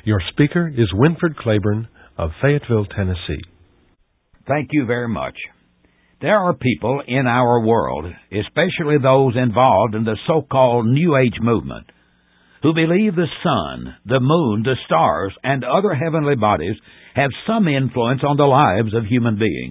Your speaker is Winford Claiborne of Fayetteville, Tennessee. Thank you very much. There are people in our world, especially those involved in the so-called New Age movement, who believe the sun, the moon, the stars, and other heavenly bodies have some influence on the lives of human beings.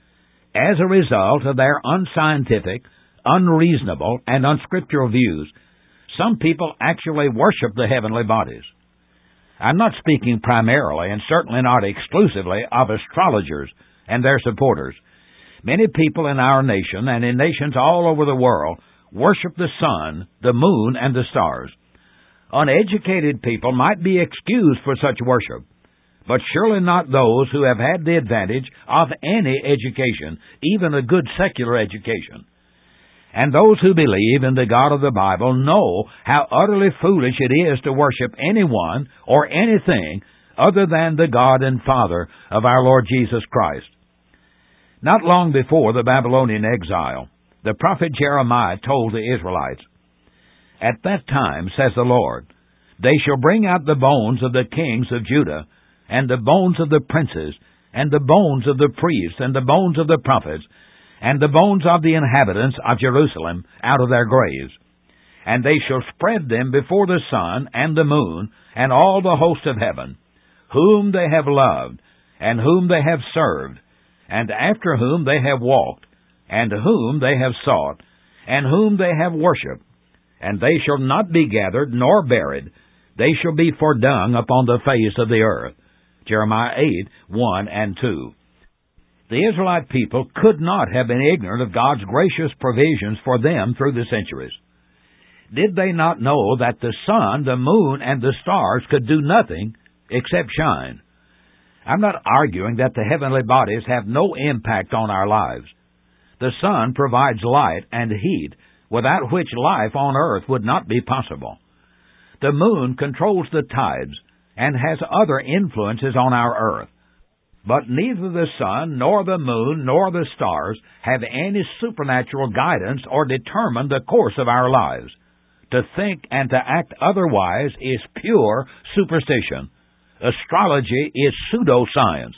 As a result of their unscientific, unreasonable, and unscriptural views, some people actually worship the heavenly bodies. I'm not speaking primarily, and certainly not exclusively, of astrologers and their supporters. Many people in our nation and in nations all over the world worship the sun, the moon, and the stars. Uneducated people might be excused for such worship, but surely not those who have had the advantage of any education, even a good secular education. And those who believe in the God of the Bible know how utterly foolish it is to worship anyone or anything other than the God and Father of our Lord Jesus Christ. Not long before the Babylonian exile, the prophet Jeremiah told the Israelites, "At that time, says the Lord, they shall bring out the bones of the kings of Judah, and the bones of the princes, and the bones of the priests, and the bones of the prophets, and the bones of the inhabitants of Jerusalem out of their graves. And they shall spread them before the sun and the moon, and all the host of heaven, whom they have loved, and whom they have served, and after whom they have walked, and whom they have sought, and whom they have worshipped. And they shall not be gathered nor buried, they shall be for dung upon the face of the earth." Jeremiah 8, 1 and 2. The Israelite people could not have been ignorant of God's gracious provisions for them through the centuries. Did they not know that the sun, the moon, and the stars could do nothing except shine? I'm not arguing that the heavenly bodies have no impact on our lives. The sun provides light and heat, without which life on earth would not be possible. The moon controls the tides and has other influences on our earth. But neither the sun, nor the moon, nor the stars have any supernatural guidance or determine the course of our lives. To think and to act otherwise is pure superstition. Astrology is pseudoscience.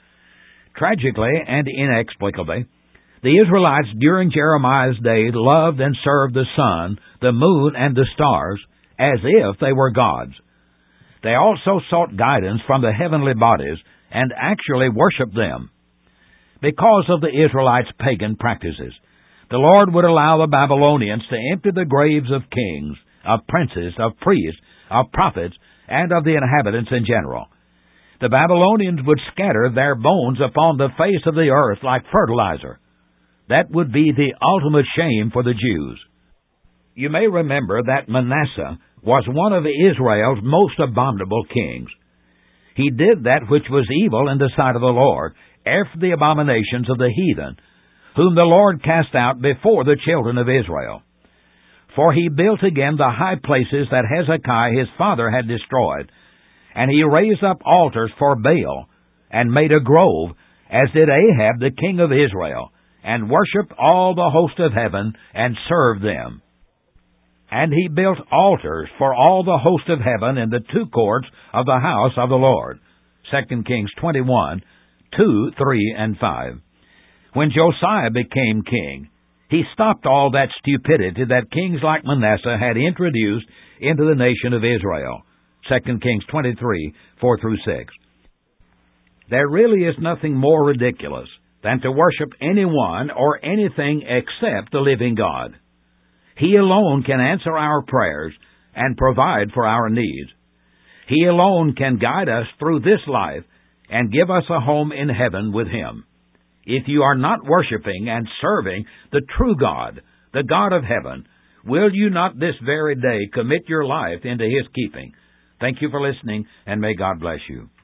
Tragically and inexplicably, the Israelites during Jeremiah's day loved and served the sun, the moon, and the stars as if they were gods. They also sought guidance from the heavenly bodies and actually worshiped them. Because of the Israelites' pagan practices, the Lord would allow the Babylonians to empty the graves of kings, of princes, of priests, of prophets, and of the inhabitants in general. The Babylonians would scatter their bones upon the face of the earth like fertilizer. That would be the ultimate shame for the Jews. You may remember that Manasseh was one of Israel's most abominable kings. He did that which was evil in the sight of the Lord, after the abominations of the heathen, whom the Lord cast out before the children of Israel. For he built again the high places that Hezekiah his father had destroyed, and he raised up altars for Baal, and made a grove, as did Ahab the king of Israel, and worshipped all the host of heaven, and served them. And he built altars for all the host of heaven in the two courts of the house of the Lord. 2 Kings 21, 2, 3, and 5. When Josiah became king, he stopped all that stupidity that kings like Manasseh had introduced into the nation of Israel. 2 Kings 23, 4 through 6. There really is nothing more ridiculous than to worship anyone or anything except the living God. He alone can answer our prayers and provide for our needs. He alone can guide us through this life and give us a home in heaven with Him. If you are not worshiping and serving the true God, the God of heaven, will you not this very day commit your life into His keeping? Thank you for listening, and may God bless you.